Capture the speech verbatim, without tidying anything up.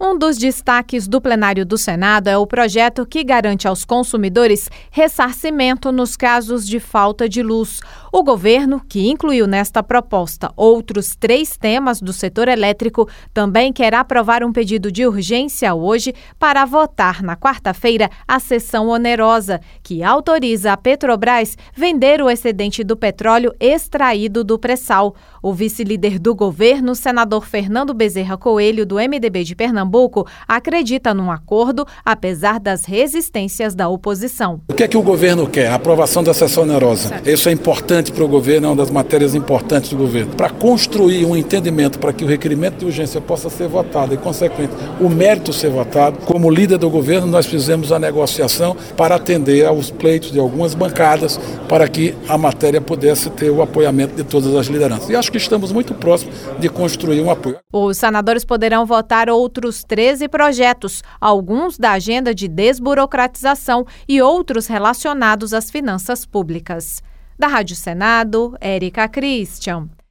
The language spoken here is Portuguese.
Um dos destaques do plenário do Senado é o projeto que garante aos consumidores ressarcimento nos casos de falta de luz. O governo, que incluiu nesta proposta outros três temas do setor elétrico, também quer aprovar um pedido de urgência hoje para votar na quarta-feira a sessão onerosa, que autoriza a Petrobras vender o excedente do petróleo extraído do pré-sal. O vice-líder do governo, senador Fernando Bezerra Coelho, do M D B de Pernambuco, acredita num acordo, apesar das resistências da oposição. O que é que o governo quer? A aprovação da sessão onerosa. Certo. Isso é importante para o governo, é uma das matérias importantes do governo. Para construir um entendimento para que o requerimento de urgência possa ser votado e, consequentemente, o mérito ser votado, como líder do governo, nós fizemos a negociação para atender aos pleitos de algumas bancadas para que a matéria pudesse ter o apoiamento de todas as lideranças. E acho que estamos muito próximos de construir um apoio. Os senadores poderão votar outros treze projetos, alguns da agenda de desburocratização e outros relacionados às finanças públicas. Da Rádio Senado, Érica Christian.